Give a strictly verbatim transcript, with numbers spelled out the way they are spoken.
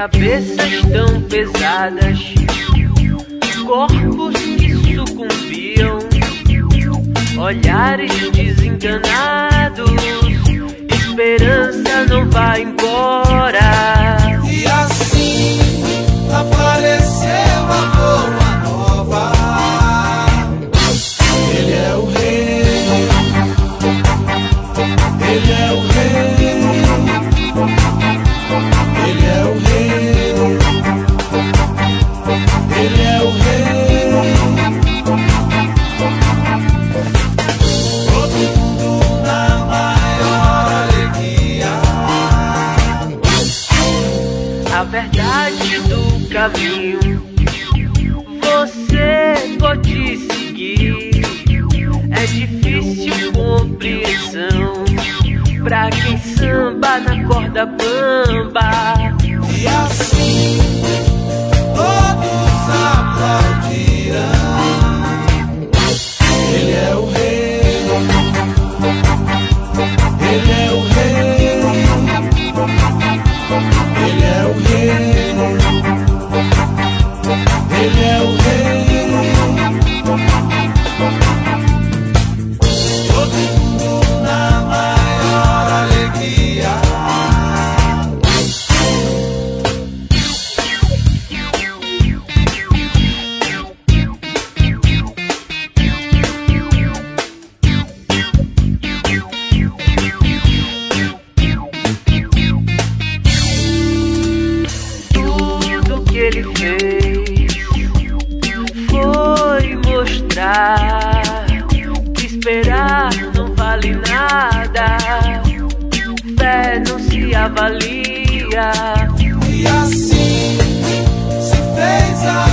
Cabeças tão pesadas, corpos que sucumbiam, olhares desenganados, esperança não vai embora. E assim apareceu a boa nova. Ele é o rei, ele é o rei, ele é o rei, ele é o rei. Todo mundo na maior alegria. A verdade do caminho você pode seguir. É difícil compreensão pra quem samba na corda bamba. E assim todos aplaudirão. Ele é o rei, ele é o rei, ele é o rei, ele é o rei. Todo mundo na maior alegria. Tudo que ele fez foi mostrar que esperar não vale nada, fé não se avalia. E assim se fez a